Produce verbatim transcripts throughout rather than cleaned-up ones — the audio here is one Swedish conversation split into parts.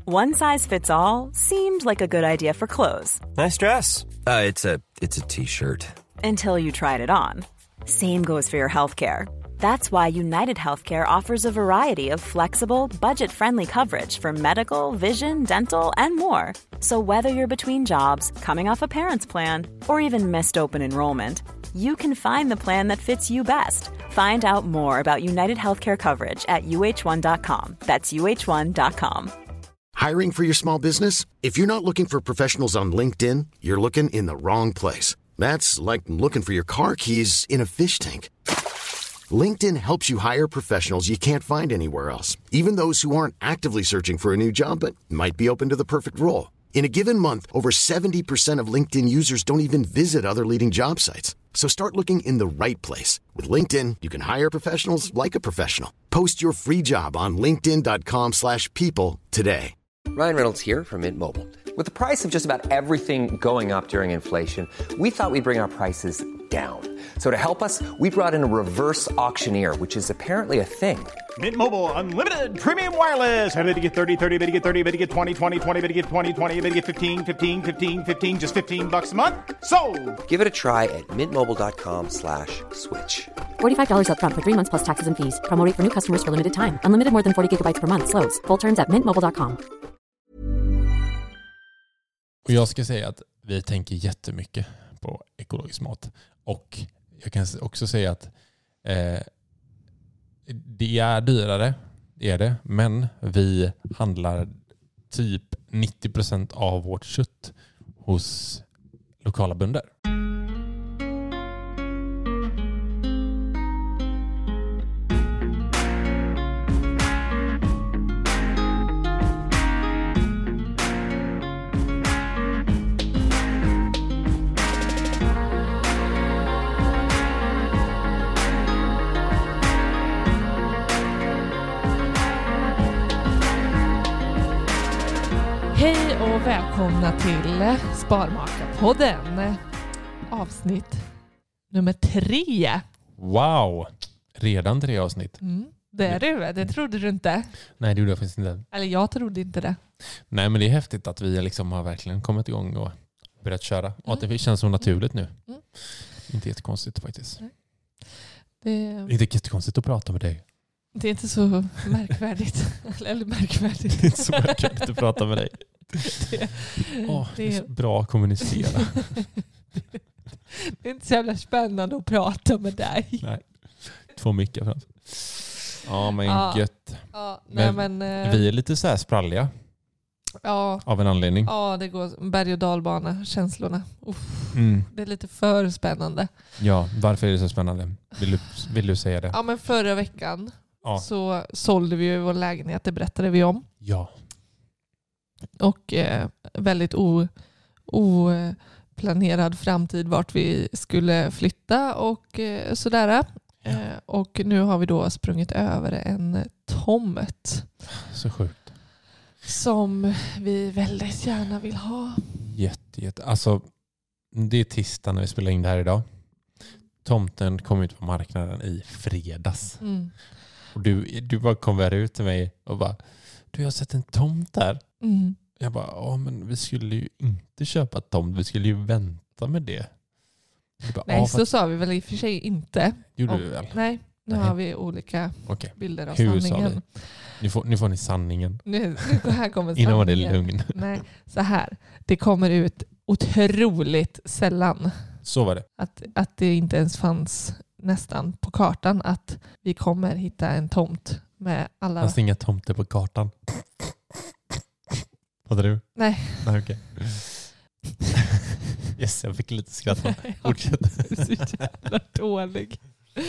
One size fits all seemed like a good idea for clothes. Nice dress. Uh, it's a it's a t-shirt. Until you tried it on. Same goes for your healthcare. That's why United Healthcare offers a variety of flexible, budget-friendly coverage for medical, vision, dental, and more. So whether you're between jobs, coming off a parent's plan, or even missed open enrollment, you can find the plan that fits you best. Find out more about United Healthcare coverage at U H one dot com. That's U H one dot com. Hiring for your small business? If you're not looking for professionals on LinkedIn, you're looking in the wrong place. That's like looking for your car keys in a fish tank. LinkedIn helps you hire professionals you can't find anywhere else, even those who aren't actively searching for a new job but might be open to the perfect role. In a given month, over seventy percent of LinkedIn users don't even visit other leading job sites. So start looking in the right place. With LinkedIn, you can hire professionals like a professional. Post your free job on linkedin dot com slash people today. Ryan Reynolds here from Mint Mobile. With the price of just about everything going up during inflation, we thought we'd bring our prices down. So to help us, we brought in a reverse auctioneer, which is apparently a thing. Mint Mobile Unlimited Premium Wireless. How to get thirty, thirty, how to get thirty, how to get twenty, twenty, twenty, how to get twenty, twenty, how to get fifteen, fifteen, fifteen, fifteen, just fifteen bucks a month? Sold! Give it a try at mintmobile.com slash switch. forty-five dollars up front for three months plus taxes and fees. Promo rate for new customers for limited time. Unlimited more than forty gigabytes per month. Slows full terms at mint mobile dot com. Och jag ska säga att vi tänker jättemycket på ekologisk mat. Och jag kan också säga att eh, det är dyrare, det är det. Men vi handlar typ nittio procent av vårt kött hos lokala bönder. Hej och välkomna till Sparmakarpodden. Avsnitt nummer tre. Wow! Redan tre avsnitt. Mm, det är det, det trodde du inte. Nej, det gjorde jag faktiskt inte. Eller jag trodde inte det. Nej, men det är häftigt att vi liksom har verkligen kommit igång och börjat köra. Mm. Och att det känns så naturligt nu. Mm. Inte jättekonstigt faktiskt. Nej. Det... det är inte jättekonstigt att prata med dig. Det är inte så märkvärdigt. Eller märkvärdigt. Det är inte så märkvärdigt att prata med dig. Det, oh, det är så bra att kommunicera. Det är inte så jävla spännande att prata med dig. Nej, två mycket framför. Ja, men ja. gött. Ja, nej, men, men, vi är lite så här spralliga. Ja. Av en anledning. Ja, det går berg- och dalbana, känslorna. Uff, mm. Det är lite för spännande. Ja, varför är det så spännande? Vill du, vill du säga det? Ja, men förra veckan ja. så sålde vi ju vår lägenhet, det berättade vi om. Ja. Och eh, väldigt o, oplanerad framtid vart vi skulle flytta och eh, sådär. Ja. Eh, och nu har vi då sprungit över en tomt. Så sjukt. Som vi väldigt gärna vill ha. Jätte, jätte. Alltså, det är tisdag när vi spelar in det här idag. Tomten kom ut på marknaden i fredags. Mm. Och du, du bara kom ut till mig och bara, du har sett en tomt där. Mm. Jag bara, ja men vi skulle ju inte köpa ett tomt. Vi skulle ju vänta med det. Bara, nej, så för... sa vi väl i och för sig inte. Gjorde och, du väl? Nej, nu nej. har vi olika okay. bilder av Hur sanningen. Nu får, nu får ni sanningen. Nu, nu här kommer sanningen. Innan var det lugn. Nej, så här. Det kommer ut otroligt sällan. Så var det. Att, att det inte ens fanns nästan på kartan att vi kommer hitta en tomt med alla... Fanns det inga tomter på kartan? Hade du? Nej. Nej, okej. Okay. Yes, jag fick lite skratt. Fortsätt. Så jävla dålig.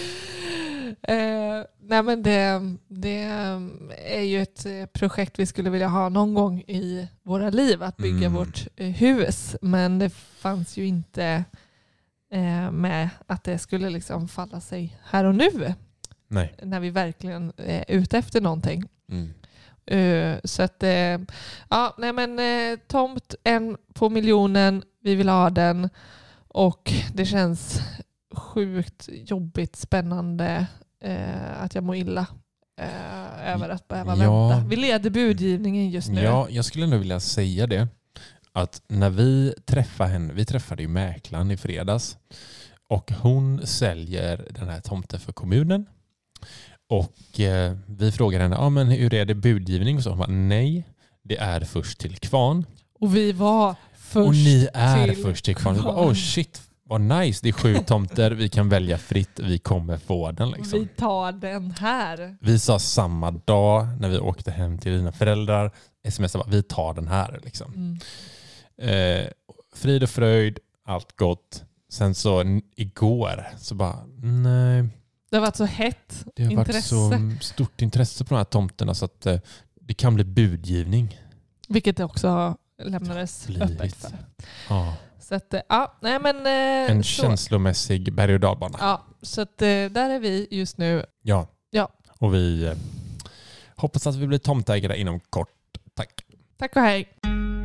Eh, nej men det, det är ju ett projekt vi skulle vilja ha någon gång i våra liv, att bygga mm. vårt hus, men det fanns ju inte eh, med att det skulle liksom falla sig här och nu. Nej. När vi verkligen är ute efter någonting. Mm. Uh, så att uh, ja, nej men uh, tomt en på miljonen, vi vill ha den och det känns sjukt jobbigt, spännande uh, att jag mår illa eh, över att behöva Ja. vänta. Vi leder budgivningen just nu. Ja, jag skulle ändå vilja säga det. Att när vi träffade henne, vi träffade ju mäklaren i fredags. Och hon säljer den här tomten för kommunen. Och eh, vi frågade henne, ah, men hur är det budgivning? Och så hon bara, nej, det är först till kvarn. Och vi var först Och ni är till först till kvarn. Vi bara, kvarn. oh shit, vad nice. Det är sju tomter, vi kan välja fritt, vi kommer få den. Liksom. Vi tar den här. Vi sa samma dag när vi åkte hem till dina föräldrar, smsade bara, vi tar den här. Liksom. Mm. Eh, frid och fröjd, allt gott. Sen så n- igår så bara, nej. Det har varit så hett Det har intresse. varit så stort intresse på de här tomterna så att eh, det kan bli budgivning. Vilket det också lämnades Blivit. öppet för. Ja. Så att, ja, nej men... eh, En så. känslomässig berg- och dalbana. Ja, så att, eh, där är vi just nu. Ja. Ja. Och vi eh, hoppas att vi blir tomtägare inom kort. Tack. Tack och hej.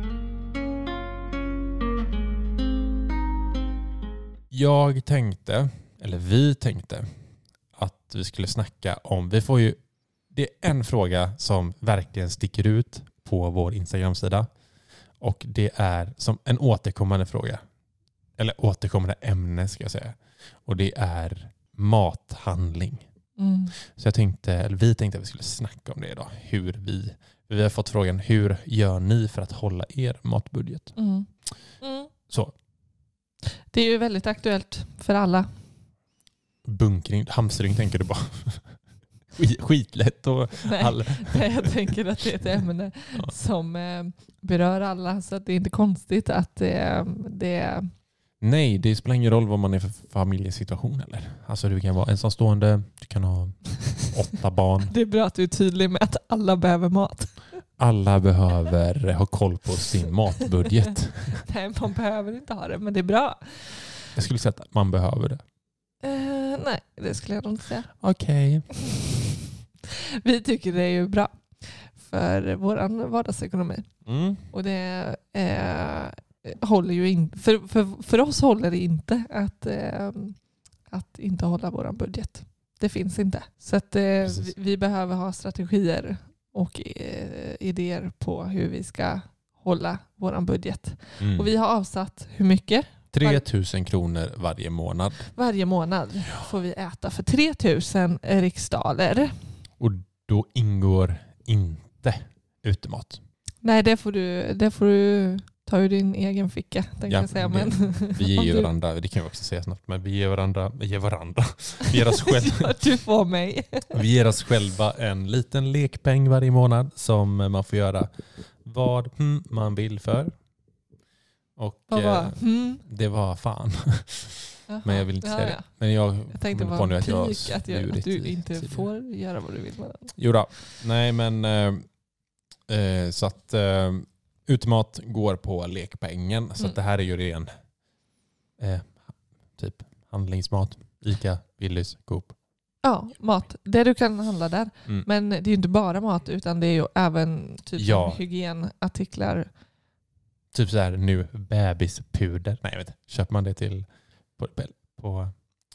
Jag tänkte, eller vi tänkte, att vi skulle snacka om, vi får ju, det är en fråga som verkligen sticker ut på vår Instagram-sida. Och det är som en återkommande fråga. Eller återkommande ämne ska jag säga. Och det är mathandling. Mm. Så jag tänkte, eller vi tänkte att vi skulle snacka om det idag. Hur vi, vi har fått frågan, hur gör ni för att hålla er matbudget? Mm. Mm. Så, Det är ju väldigt aktuellt för alla. bunkring, hamstring tänker du bara. Skit- Skitlätt och Nej, all... nej, jag tänker att det är ett ämne Ja. som eh, berör alla. Så att det är inte konstigt att eh, det... Nej, det spelar ingen roll vad man är för familjesituation eller. Alltså du kan vara ensamstående, du kan ha åtta barn. Det är bra att du är tydlig med att alla behöver mat. Alla behöver ha koll på sin matbudget. Nej, man behöver inte ha det, men det är bra. Jag skulle säga att man behöver det. Eh, nej, det skulle jag nog inte säga. Okej. Vi tycker det är ju bra för vår vardagsekonomi. Mm. Och det eh, håller ju inte, för, för, för oss håller det inte att, eh, att inte hålla vår budget. Det finns inte. Så att eh, vi, vi behöver ha strategier och eh, idéer på hur vi ska hålla vår budget. Mm. Och vi har avsatt hur mycket? tre tusen kronor varje månad. Varje månad får vi äta för tre tusen riksdaler. Och då ingår inte utemat. Nej, det får du, det får du ta ur din egen ficka, tänkte Ja, jag säga. det- Men Vi om ger du- varandra, det kan vi också säga snabbt, men vi ger varandra, vi ger varandra, vi ger oss själva, Ja, du får mig. vi ger oss själva en liten lekpeng varje månad som man får göra vad hmm, man vill för. Och Vad eh, var? Mm. det var fan. Jaha. Men jag vill inte Ja, säga ja. det. Men jag, Jag tänkte kommer det på var nu en att jag har pik att, jag, att svurit du i inte tidigare. får göra vad du vill med den. Jo då. Nej men eh, eh, så att eh, utmat går på lekpengen. Så Mm. att det här är ju ren eh, typ handlingsmat. Ica, Willys, Coop. Ja, mat. Det du kan handla där. Mm. Men det är ju inte bara mat utan det är ju även typ Ja. hygienartiklar. Typ så här nu bebispuder. Nej jag vet inte. Köper man det till på, på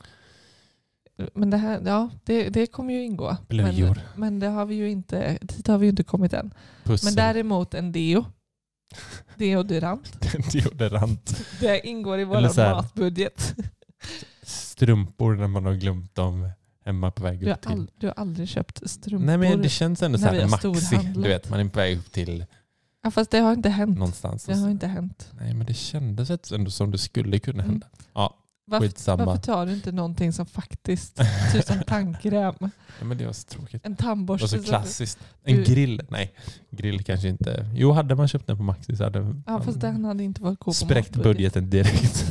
Men det här, ja, det, det kommer ju ingå. blöjor, Men, men det har vi ju inte, dit har vi ju inte kommit än. pussel, Men däremot en deo. Deodorant. deodorant, Det ingår i Eller vår så här- matbudget. strumpor när man har glömt dem hemma på väg Du har, upp till. all, du har aldrig köpt strumpor. Nej men det känns ändå så när vi här har maxi. storhandlat. Du vet, man är på väg upp till Ja, fast det har inte hänt. någonstans. Det har inte hänt. Nej men det kändes ändå som det skulle kunna hända. Ja, Varför, skitsamma. varför tar du inte någonting som faktiskt, typ som tandkräm, Ja, men det var så tråkigt. en Det var tandborste? så som- klassiskt. En Du- grill? Nej, grill kanske inte. Jo, hade man köpt den på Maxi så hade Ja, fast den hade inte varit god på spräckt matbudget. budgeten direkt.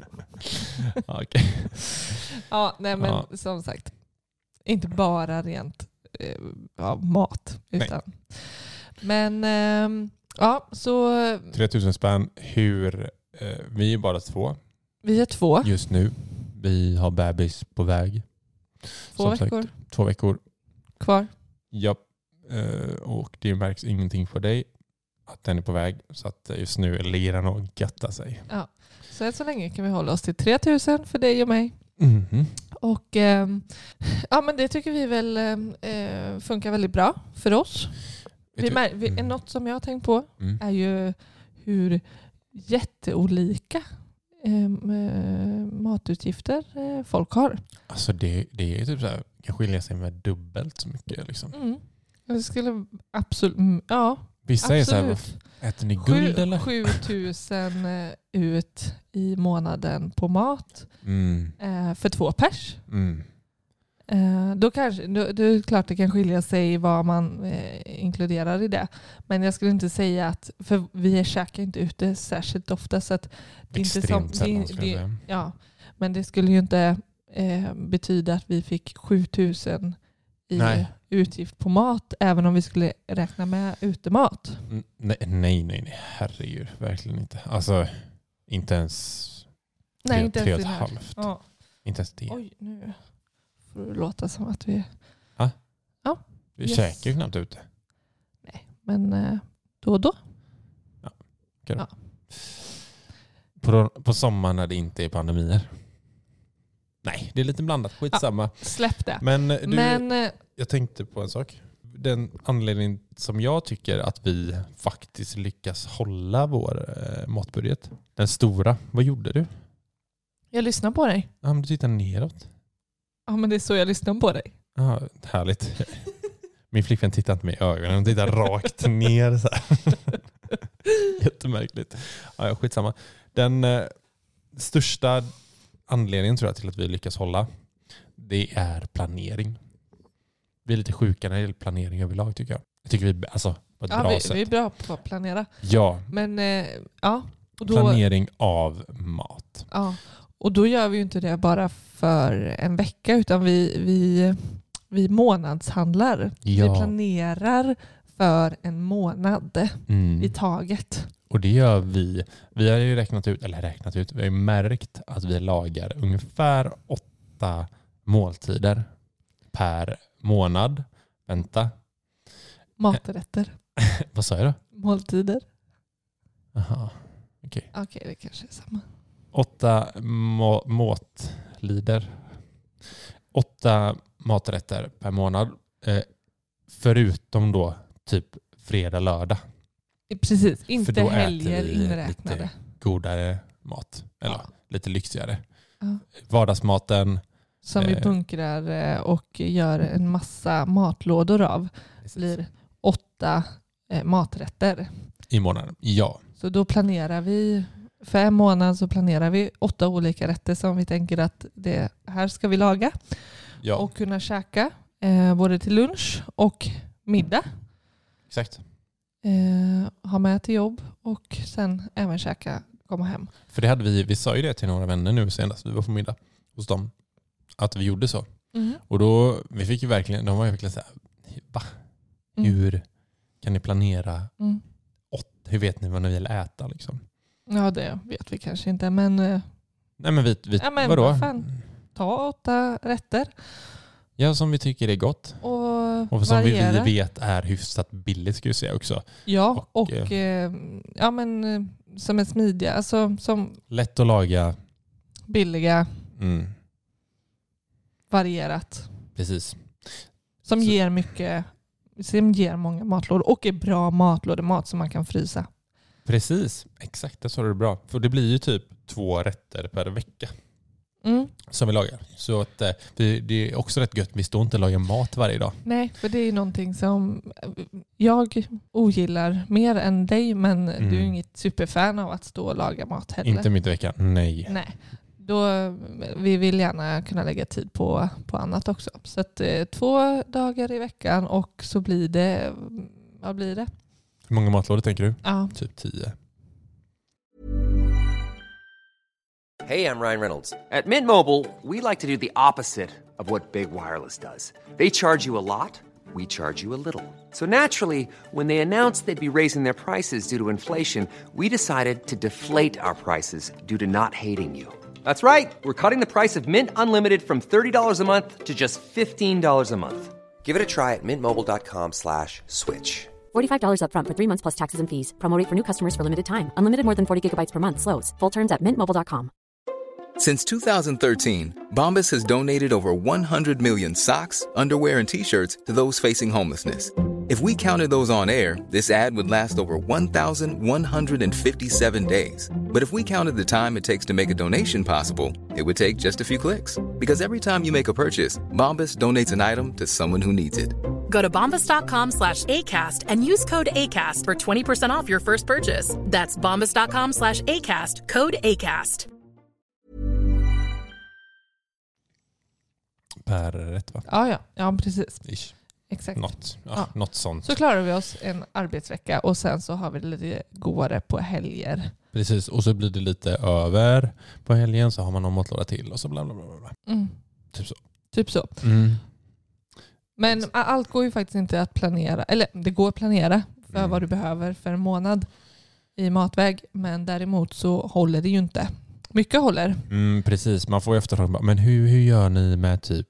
Ja, okej. Ja, nej men Ja. som sagt, inte bara rent eh, ja, mat. Utan. Men ehm, ja, så tre tusen spänn. Hur? Eh, vi är bara två vi är två, just nu. Vi har bebis på väg. två som sagt. veckor Två veckor. kvar. Ja. Eh, och det märks ingenting för dig att den är på väg. Så att just nu ligger den och göttar sig. Så än så länge kan vi hålla oss till tre tusen för dig och mig. Mhm. Och eh, ja, men det tycker vi väl eh, funkar väldigt bra för oss. Vi, vi, mm. Något som jag har tänkt på mm. är ju hur jätteolika eh, matutgifter eh, folk har. Alltså det, det är typ så här, kan skilja sig med dubbelt så mycket liksom. Mm. Jag skulle absolut, ja. Vissa absolut. är så här, äter ni guld Sju, eller? sjutusen ut i månaden på mat mm. eh, för två pers. Mm. Eh, då kanske, då, då är det klart det kan skilja sig vad man eh, inkluderar i det. Men jag skulle inte säga att, för vi käkar inte ute särskilt ofta så att det är inte som, sällan, det, det, ja, men det skulle ju inte eh, betyda att vi fick sjutusen i Nej. utgift på mat även om vi skulle räkna med utemat. Nej, nej, nej, nej. Herregud, verkligen inte. Alltså, inte ens nej, tre, inte tre och ens ett halvt. Ja. Inte ens det. Oj, nu får det låta som att vi... Ha? Ja. Vi yes. käkar ju knappt ute. Nej, men eh, då och då. Ja, okay. ja. På, på sommaren när det inte är pandemier. Nej, det är lite blandat. Skitsamma. Ja, släpp det. Men, du, Men jag tänkte på en sak. Den anledningen som jag tycker att vi faktiskt lyckas hålla vår eh, matbudget. Den stora. Vad gjorde du? Jag lyssnar på dig. Ja, men du tittar neråt. Ja, men det är så jag lyssnar på dig. Ja, härligt. Min flickvän tittar inte mig i ögonen. Hon tittar rakt ner så här. Jättemärkligt. Ja, skitsamma. Den eh, största anledningen tror jag till att vi lyckas hålla, det är planering. Vi är lite sjuka när det gäller planering överlag tycker jag. Jag tycker vi alltså på ett ja, bra vi, sätt. vi är bra på att planera. Ja. Men eh, ja. Och då, planering av mat. Ja. Och då gör vi ju inte det bara för en vecka utan vi, vi, vi månadshandlar. Ja. Vi planerar för en månad mm. i taget. Och det gör vi. Vi har ju räknat ut, eller räknat ut, vi har ju märkt att vi lagar ungefär åtta måltider per månad. Vänta. Maträtter. Vad sa jag då? Måltider. Aha, okej. Okay. Okej, okay, det kanske är samma. Åtta må- måtlider. Åtta maträtter per månad. Eh, förutom då typ fredag, lördag. Precis, inte För då helger äter vi inräknade. Lite godare mat. Eller ja. lite lyxigare. Ja. Vardagsmaten. Som eh, vi bunkrar och gör en massa matlådor av. Precis. Blir åtta eh, maträtter. I månaden, ja. Så då planerar vi, för en månad så planerar vi åtta olika rätter som vi tänker att det här ska vi laga. Ja. Och kunna käka eh, både till lunch och middag. Exakt. Eh, ha med till jobb och sen även käka, komma hem. För det hade vi, vi sa ju det till några vänner nu senast vi var på middag hos dem. Att vi gjorde så. Mm. Och då, vi fick ju verkligen, de var ju verkligen så här, va? Hur mm. kan ni planera? Mm. Åt, hur vet ni vad ni vill äta liksom? Ja, det vet vi kanske inte, men... Eh, Nej men vi, vi ja, men vadå? Vad fan? Ta åtta rätter. Ja, som vi tycker är gott. Och, och som variera. vi, vi vet är hyfsat billigt ska vi säga också. Ja, och, och eh, eh, ja, men, eh, som är smidiga. Alltså, som lätt att laga. Billiga. Mm. Varierat. Precis. Som Så. ger mycket, som ger många matlådor och är bra matlådemat som man kan frysa. Precis, exakt, det sa du bra. För det blir ju typ två rätter per vecka mm. som vi lagar. Så att, det, det är också rätt gött, vi står inte och lagar mat varje dag. Nej, för det är någonting som jag ogillar mer än dig, men mm. du är inget superfan av att stå och laga mat heller. Inte mitt i veckan, nej. Nej. Då, vi vill gärna kunna lägga tid på, på annat också. Så att, eh, två dagar i veckan och så blir det, vad blir det? Hur många matlådor tänker du? Ja. Typ tio. Hey, I'm Ryan Reynolds. At Mint Mobile, we like to do the opposite of what Big Wireless does. They charge you a lot, we charge you a little. So naturally, when they announced they'd be raising their prices due to inflation, we decided to deflate our prices due to not hating you. That's right. We're cutting the price of Mint Unlimited from thirty dollars a month to just fifteen dollars a month. Give it a try at mintmobile.com slash switch. forty-five dollars up front for three months plus taxes and fees. Promo rate for new customers for limited time. Unlimited more than forty gigabytes per month slows. Full terms at mint mobile dot com. Since two thousand thirteen, Bombas has donated over one hundred million socks, underwear, and T-shirts to those facing homelessness. If we counted those on air, this ad would last over one thousand one hundred fifty-seven days. But if we counted the time it takes to make a donation possible, it would take just a few clicks. Because every time you make a purchase, Bombas donates an item to someone who needs it. Go to bombas.com slash ACAST and use code ACAST for twenty percent off your first purchase. That's bombas.com slash ACAST, code ACAST. Per rätt va? Ja, ja, ja precis. Ish. Exakt. Något, ja, Ja. något sånt. Så klarar vi oss en arbetsvecka och sen så har vi det lite godare på helger. Precis, och så blir det lite över på helgen, så har man någon matlåda till och så bla bla bla. bla. Mm. Typ så. Typ så. Mm. Men allt går ju faktiskt inte att planera. Eller det går att planera för Mm. vad du behöver för en månad i matväg. Men däremot så håller det ju inte. Mycket håller. Mm, precis, man får ju efterfråga. Men hur, hur gör ni med typ,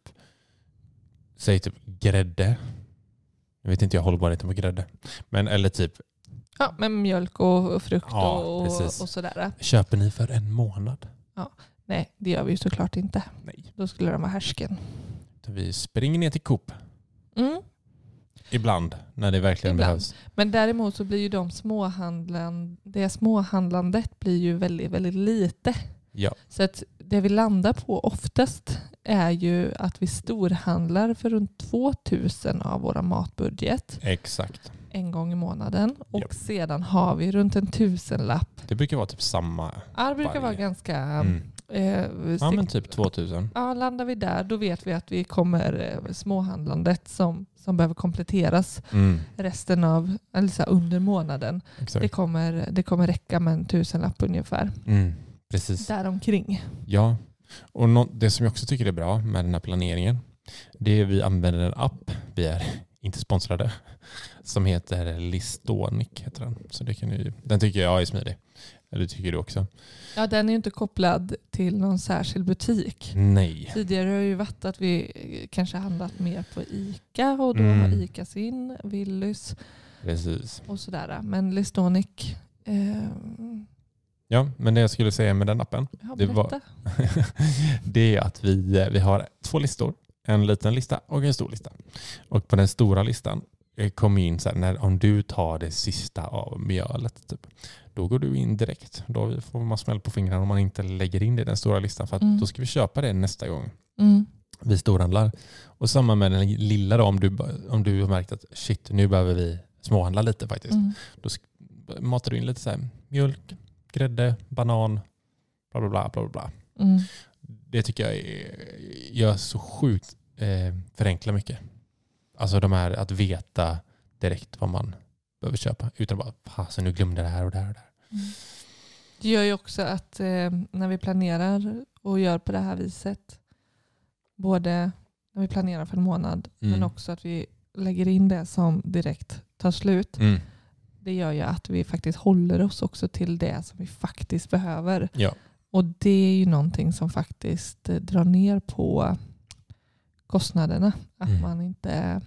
säg typ grädde? Jag vet inte, jag håller bara lite på grädde. Men eller typ. Ja, med mjölk och frukt Ja, och, precis. och sådär. Köper ni för en månad? Nej, det gör vi ju såklart inte. Nej. Då skulle de vara härsken. Vi springer ner till Coop. Mm. Ibland, när det verkligen Ibland. behövs. Men däremot så blir ju de småhandlan, det småhandlandet blir ju väldigt, väldigt lite. Ja. Så att det vi landar på oftast är ju att vi storhandlar för runt två tusen av våra matbudget Exakt. en gång i månaden. Och Japp. sedan har vi runt en tusenlapp. Det brukar vara typ samma. Ja, det brukar Varje. vara ganska... Mm. Eh, Ja, men typ tvåtusen. Ja, landar vi där då vet vi att vi kommer eh, småhandlandet som, som behöver kompletteras Mm. resten av, eller så här, under månaden. Exakt. Det kommer, det kommer räcka med en tusenlapp ungefär. Mm. Precis. Däromkring. Ja, och nå- det som jag också tycker är bra med den här planeringen, det är att vi använder en app, vi är inte sponsrade, som heter Listonic heter den. Så det kan ni, den tycker jag är smidig. Eller tycker du också? Ja, den är ju inte kopplad till någon särskild butik. Nej. Tidigare har ju varit att vi kanske handlat mer på ICA och då Mm. har ICA sin, Willys Precis. och sådär. Men Listonic, eh, Ja, men det jag skulle säga med den appen, ja, det, var, berätta. det är att vi, vi har två listor. En liten lista och en stor lista. Och på den stora listan kommer in så här, när, om du tar det sista av mjölet, typ, då går du in direkt. Då får man smäll på fingrarna om man inte lägger in det i den stora listan. För att Mm. då ska vi köpa det nästa gång Mm. vi storhandlar. Och samma med den lilla då, om du, om du har märkt att shit, nu behöver vi småhandla lite faktiskt. Mm. Då sk- matar du in lite så här, mjölk, grädde, banan, bla bla bla bla bla. Mm. Det tycker jag är, gör så sjukt eh, förenkla mycket. Alltså de här att veta direkt vad man behöver köpa. Utan bara, fasen nu glömde det här och det här och det här. Mm. Det gör ju också att eh, när vi planerar och gör på det här viset, både när vi planerar för en månad Mm. men också att vi lägger in det som direkt tar slut. Mm. Det gör ju att vi faktiskt håller oss också till det som vi faktiskt behöver. Ja. Och det är ju någonting som faktiskt eh, drar ner på kostnaderna. Att Mm. man inte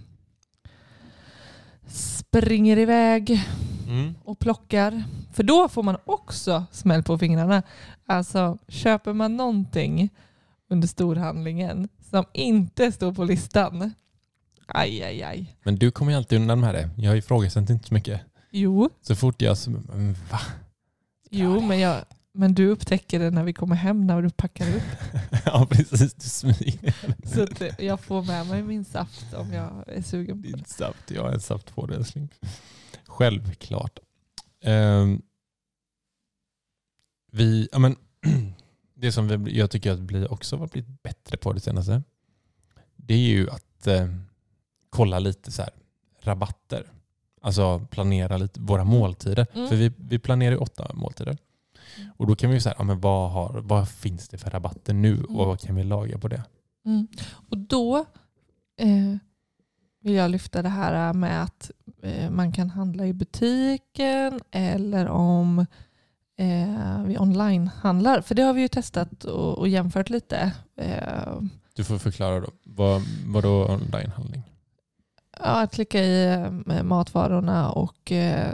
springer iväg Mm. och plockar. För då får man också smäll på fingrarna. Alltså köper man någonting under storhandlingen som inte står på listan. Aj, aj, aj. Men du kommer ju alltid undan med det. Jag ifrågasätter inte så mycket. Jo, Så fort jag... Så, men va? jo men, jag, men du upptäcker det när vi kommer hem, när du packar upp. Ja, precis. Du smyger. Så att jag får med mig min saft om jag är sugen på Din det. saft. Jag är en saft på det, älskling. Självklart. Um, vi... Ja, men, det som vi, jag tycker att vi också har blivit bättre på det senaste, det är ju att eh, kolla lite så här rabatter. Alltså planera lite våra måltider. Mm. För vi, vi planerar ju åtta måltider. Mm. Och då kan vi ju säga, ja, men vad, har, vad finns det för rabatter nu Mm. och vad kan vi laga på det? Mm. Och då eh, vill jag lyfta det här med att eh, man kan handla i butiken eller om eh, vi online-handlar. För det har vi ju testat och, och jämfört lite. Eh, Du får förklara då. Vad, vad då onlinehandling? ja, att klicka i eh, matvarorna och, eh,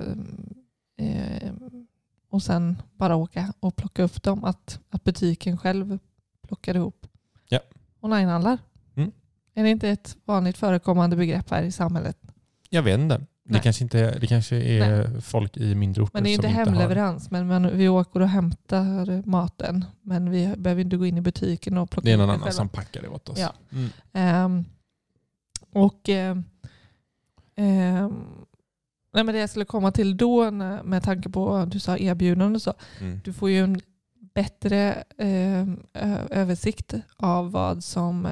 eh, och sen bara åka och plocka upp dem. Att, att butiken själv plockar ihop. Ja. Onlinehandlar. Mm. Är det inte ett vanligt förekommande begrepp här i samhället? Jag vet inte. Det kanske, inte, det kanske är Nej. folk i mindre orter men det är som inte inte hemleverans. Men man, vi åker och hämtar maten. Men vi behöver inte gå in i butiken och plocka. Det är någon annan som packar det åt oss. Ja. Mm. Um, och um, um, nej, men det jag skulle komma till då med tanke på du sa erbjudande så. Mm. Du får ju en bättre eh, översikt av vad som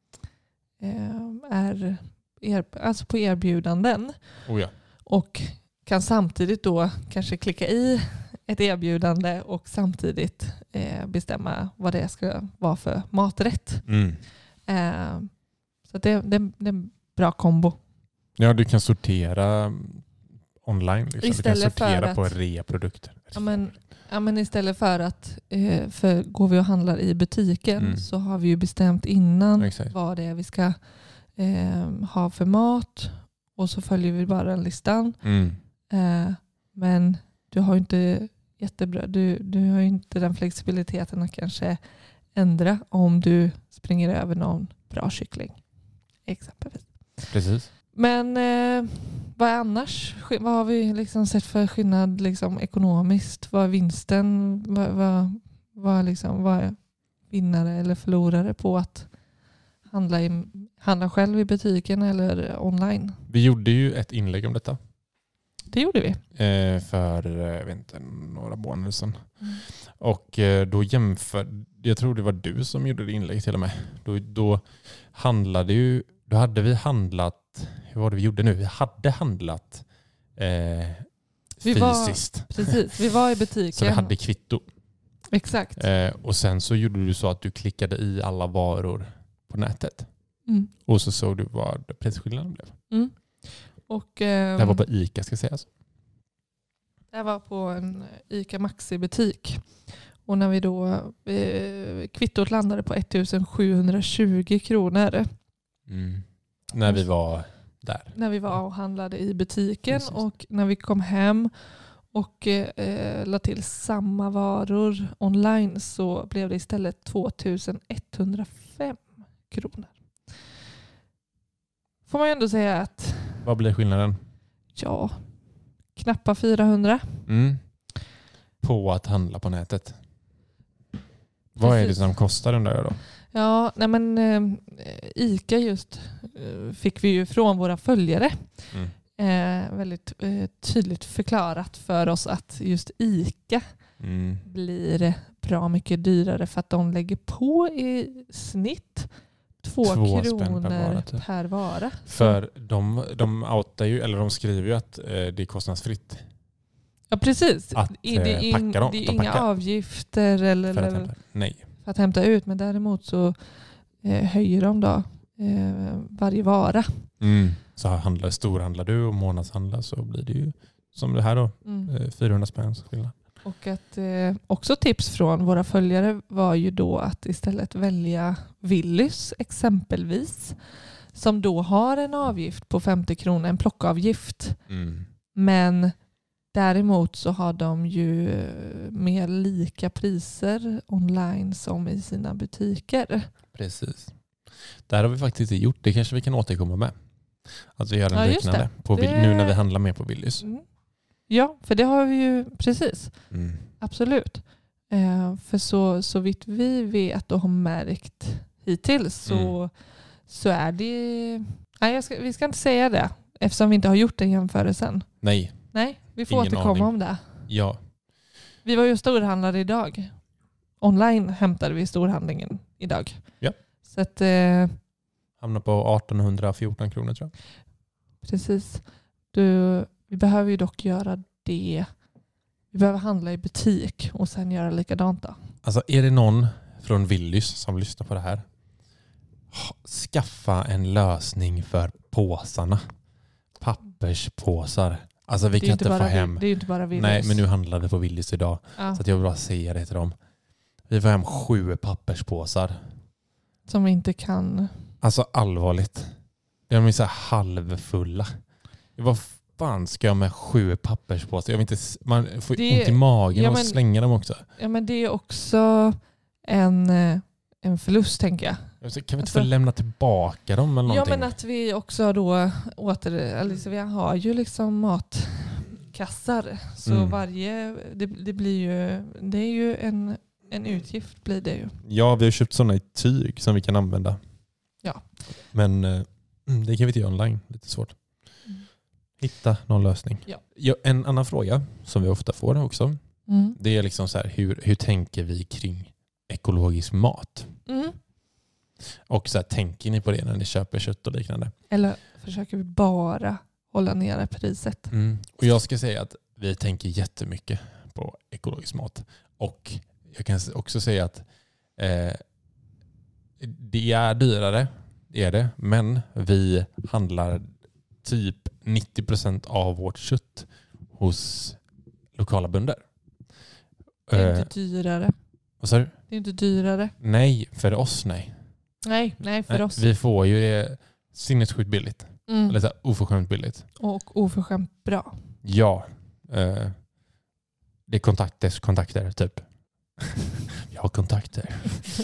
eh, är er, alltså på erbjudanden. Oh ja. Och kan samtidigt då kanske klicka i ett erbjudande och samtidigt eh, bestämma vad det ska vara för maträtt. Mm. Eh, så det, det, det är en bra kombo. Ja, du kan sortera online. Liksom. Istället du kan sortera att, på rea-produkter. Ja, men, ja, men istället för att eh, för går vi och handlar i butiken mm. så har vi ju bestämt innan Exakt. vad det är vi ska eh, ha för mat och så följer vi bara den listan. Mm. Eh, men du har ju inte jättebra, du, du har ju inte den flexibiliteten att kanske ändra om du springer över någon bra kyckling. Exempelvis. Precis. Men eh, vad är annars? Vad har vi liksom sett för skillnad liksom, ekonomiskt? Vad är vinsten? Vad, vad, vad, liksom, vad är vinnare eller förlorare på att handla, i, handla själv i butiken eller online? Vi gjorde ju ett inlägg om detta. Det gjorde vi. Eh, för jag vet inte, några månader sedan. Mm. Och eh, då jämför, jag tror det var du som gjorde det inlägg till och med. Då, då handlade ju, då hade vi handlat, hur var det vi gjorde nu? Vi hade handlat eh, vi fysiskt. Var, precis, vi var i butiken. Så vi hade kvitto. Exakt. Eh, och sen så gjorde du så att du klickade i alla varor på nätet. Mm. Och så såg du vad prisskillnaden blev. Mm. Och, eh, det var på ICA ska sägas. Det var på en ICA Maxi-butik. Och när vi då eh, kvittot landade på ettusensjuhundratjugo kronor. Mm. När vi var där. När vi var och handlade i butiken. Precis. Och när vi kom hem och eh, la till samma varor online så blev det istället tvåtusenetthundrafem kronor. Får man ju ändå säga att... Vad blir skillnaden? Ja, knappa fyrahundra. Mm. På att handla på nätet. Vad Precis. är det som kostar den där då? Ja, nej men eh, ICA just eh, fick vi ju från våra följare. Mm. Eh, väldigt eh, tydligt förklarat för oss att just ICA mm. blir bra mycket dyrare för att de lägger på i snitt två, två kronor per vara, typ. per vara. För de, de outar ju, eller de skriver ju att eh, det är kostnadsfritt. Ja, precis. Att det är, eh, packa dem. Det är de inga packar. avgifter eller, för, att eller Nej. för att hämta ut. Men däremot så eh, höjer de då eh, varje vara. Mm. Så handlar, storhandlar du och månadshandlar så blir det ju som det här då. Mm. Eh, fyrahundra spänn skillnad. Och att eh, också tips från våra följare var ju då att istället välja Willys exempelvis. Som då har en avgift på femtio kronor, en plockavgift. Mm. Men däremot så har de ju mer lika priser online som i sina butiker. Precis. Där har vi faktiskt inte gjort. Det kanske vi kan återkomma med. Alltså göra en ja, liknande på, det... nu när vi handlar mer på Willys. Mm. Ja, för det har vi ju precis. Mm. Absolut. Eh, för så, så vitt vi vet och har märkt hittills så, mm. så är det... Nej, jag ska, vi ska inte säga det eftersom vi inte har gjort den jämförelsen. Nej. Nej, vi får Ingen återkomma aning. om det. Ja. Vi var ju storhandlare idag. Online hämtade vi storhandlingen idag. Ja. Så att... Eh, hamnar på artonhundrafjorton kronor tror jag. Precis. Du, vi behöver ju dock göra det. Vi behöver handla i butik och sen göra likadant då. Alltså är det någon från Willys som lyssnar på det här? Skaffa en lösning för påsarna. Papperspåsar. Alltså vi kan inte få hem. Det är ju inte bara Willys. Nej, men nu handlar det på Willys idag. Ja. Så att jag vill bara säga det till dem. Vi får hem sju papperspåsar. Som vi inte kan... Alltså allvarligt. De är så här halvfulla. Vad fan ska jag med sju papperspåsar? Jag vill inte, man får det, ont i magen ja, och men, slänga dem också. Ja, men det är också en, en förlust, tänker jag. Alltså, kan vi inte alltså, få lämna tillbaka dem eller någonting? Ja, men att vi också då åter... Alltså, vi har ju liksom matkassar. Så Mm. varje... Det, det blir ju... Det är ju en, en utgift, blir det ju. Ja, vi har köpt sådana i tyg som vi kan använda. Ja. Men eh, det kan vi inte göra online. Lite svårt. Mm. Hitta någon lösning. Ja. Ja, en annan fråga som vi ofta får också. Mm. Det är liksom så här, hur, hur tänker vi kring ekologisk mat? Mm. Och så här, tänker ni på det när ni köper kött och liknande? Eller försöker vi bara hålla nere priset? Mm. Och jag ska säga att vi tänker jättemycket på ekologisk mat. Och jag kan också säga att eh, det är dyrare, det är det. Men vi handlar typ nittio procent av vårt kött hos lokala bönder. Det är Eh, inte dyrare. vad sa du? Det är inte dyrare. Nej, för oss nej. Nej, nej för nej oss. vi får ju det sinnessjukt billigt. Mm. Eller så här, oförskämt billigt. Och oförskämt bra. Ja. Eh, det är kontakter, kontakter typ. Jag har kontakter.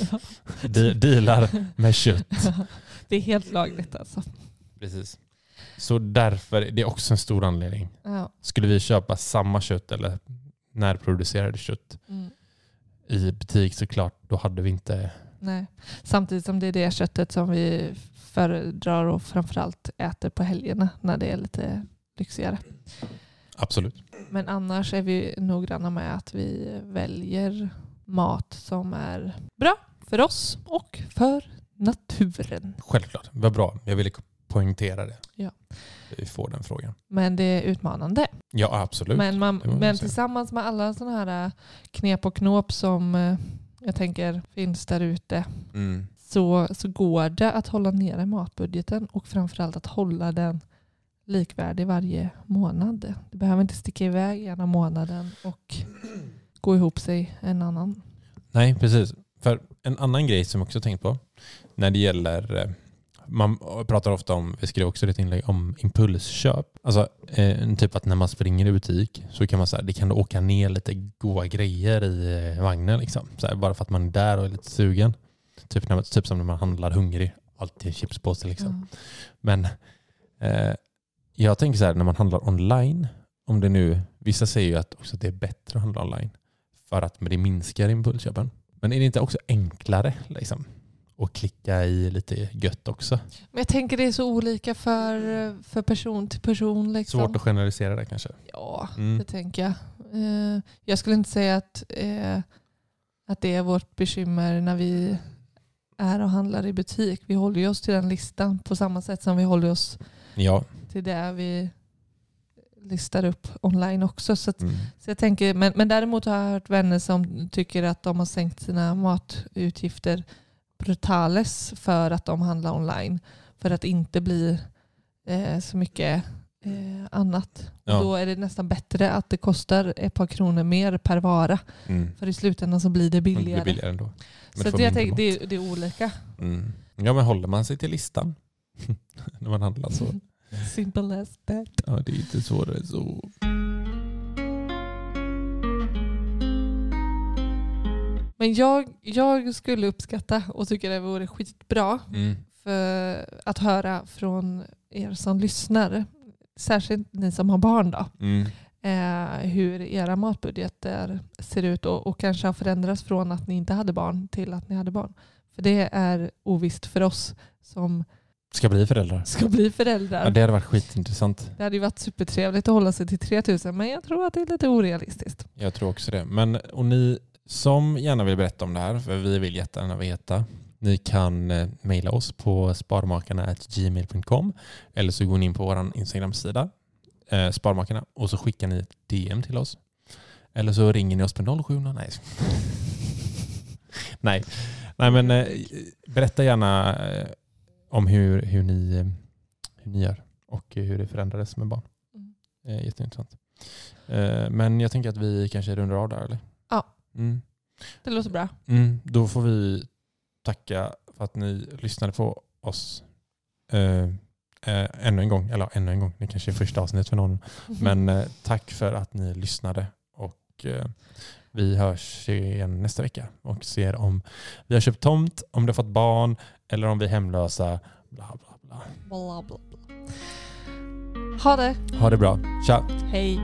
De, dealar med kött. Det är helt lagligt alltså. Precis. Så därför, det är också en stor anledning. Ja. Skulle vi köpa samma kött eller närproducerade kött Mm. i butik, såklart, då hade vi inte... Nej. Samtidigt som det är det köttet som vi föredrar och framförallt äter på helgerna när det är lite lyxigare. Absolut. Men annars är vi noggranna med att vi väljer mat som är bra för oss och för naturen. Självklart. Vad bra. Jag ville poängtera det. Ja. Vi får den frågan. Men det är utmanande. Ja, absolut. Men, man, Det må man men säga. tillsammans med alla sådana här knep och knåp som eh, jag tänker finns där ute, Mm. så, så går det att hålla nere matbudgeten och framförallt att hålla den likvärdig varje månad. Det behöver inte sticka iväg ena månaden och gå ihop sig en annan. Nej, precis. För en annan grej som jag också tänkt på när det gäller, eh, man pratar ofta om, vi skrev också ett inlägg om impulsköp. Alltså eh, typ att när man springer i butik så kan man säga, det kan åka ner lite goda grejer i eh, vagnen liksom. Så här, bara för att man är där och är lite sugen. Typ, när, typ som när man handlar hungrig. Alltid en chipspåse liksom. Mm. Men eh, jag tänker så här, när man handlar online, om det nu, vissa säger ju att också att det är bättre att handla online för att det minskar impulsköpen. Men är det inte också enklare liksom, att klicka i lite gött också? Men jag tänker det är så olika för, för person till person. Liksom. Svårt att generalisera det kanske. Ja, Mm. det tänker jag. Eh, jag skulle inte säga att, eh, att det är vårt bekymmer när vi är och handlar i butik. Vi håller ju oss till den listan på samma sätt som vi håller oss Ja. till det vi listar upp online också. Så, att, Mm. så jag tänker, men, men däremot har jag hört vänner som tycker att de har sänkt sina matutgifter brutales för att de handlar online. För att inte bli eh, så mycket eh, annat. Ja. Och då är det nästan bättre att det kostar ett par kronor mer per vara. Mm. För i slutändan så blir det Det billigare. blir billigare ändå. Men Så det får det, jag mindre tänker, mat. det, är- det är olika. Mm. Ja, men håller man sig till listan när man handlar så. Simple as that. Ja, det är inte svårare så. Men jag, jag skulle uppskatta och tycker det vore skitbra Mm. för att höra från er som lyssnar, särskilt ni som har barn då, Mm. eh, hur era matbudgeter ser ut och, och kanske har förändrats från att ni inte hade barn till att ni hade barn. För det är ovisst för oss som Ska bli föräldrar. ska bli föräldrar. Ja, det hade varit skitintressant. Det hade ju varit supertrevligt att hålla sig till tre tusen, men jag tror att det är lite orealistiskt. Jag tror också det. Men och ni som gärna vill berätta om det här, för vi vill jättegärna veta, ni kan eh, mejla oss på sparmakarna at gmail dot com eller så går ni in på vår Instagram-sida eh, Sparmakarna och så skickar ni ett D M till oss. Eller så ringer ni oss på noll sju noll. Nej. Nej. Nej, men eh, berätta gärna eh, om hur, hur, ni, eh, hur ni gör och hur det förändrades med barn. Mm. Eh, jätteintressant. Eh, men jag tänker att vi kanske rundar av där, eller? Ja. Mm. Det låter bra. Mm, då får vi tacka för att ni lyssnade på oss eh, eh, ännu en gång. Eller ännu en gång, det kanske är första avsnittet för någon. Men eh, tack för att ni lyssnade. Och eh, Vi hörs igen nästa vecka och ser om vi har köpt tomt, om det har fått barn eller om vi är hemlösa. Bla, bla, bla. Bla, bla, bla. Ha det. Ha det bra. Tja. Hej.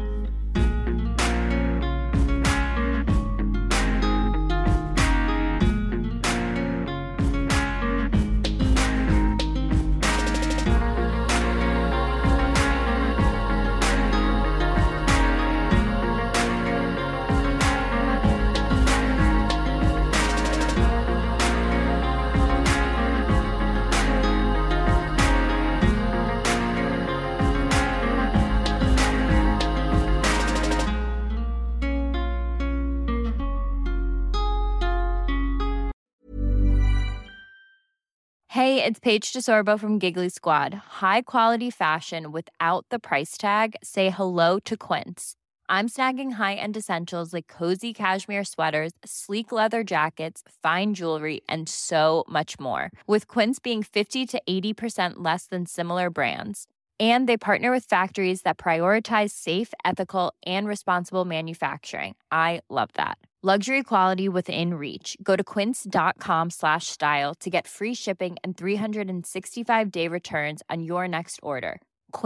Hey, it's Paige DeSorbo from Giggly Squad. High quality fashion without the price tag. Say hello to Quince. I'm snagging high-end essentials like cozy cashmere sweaters, sleek leather jackets, fine jewelry, and so much more. With Quince being fifty to eighty percent less than similar brands. And they partner with factories that prioritize safe, ethical, and responsible manufacturing. I love that. Luxury quality within reach. Go to quince.com slash style to get free shipping and three sixty-five day returns on your next order.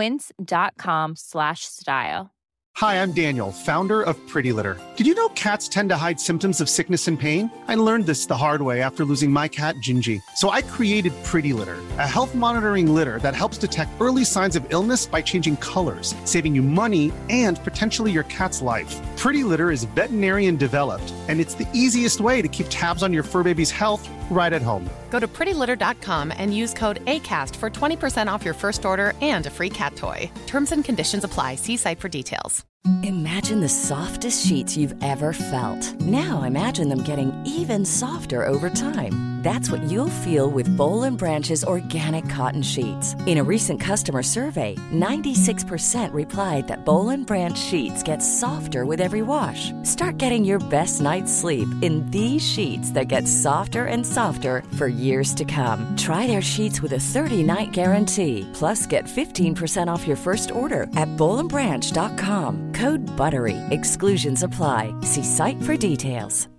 Quince.com slash style. Hi, I'm Daniel, founder of Pretty Litter. Did you know cats tend to hide symptoms of sickness and pain? I learned this the hard way after losing my cat, Gingy. So I created Pretty Litter, a health monitoring litter that helps detect early signs of illness by changing colors, saving you money and potentially your cat's life. Pretty Litter is veterinarian developed, and it's the easiest way to keep tabs on your fur baby's health right at home. Go to pretty litter dot com and use code ACAST for twenty percent off your first order and a free cat toy. Terms and conditions apply. See site for details. Imagine the softest sheets you've ever felt. Now imagine them getting even softer over time. That's what you'll feel with Boll and Branch's organic cotton sheets. In a recent customer survey, ninety-six percent replied that Boll and Branch sheets get softer with every wash. Start getting your best night's sleep in these sheets that get softer and softer for years to come. Try their sheets with a thirty-night guarantee. Plus, get fifteen percent off your first order at boll and branch dot com. Code BUTTERY. Exclusions apply. See site for details.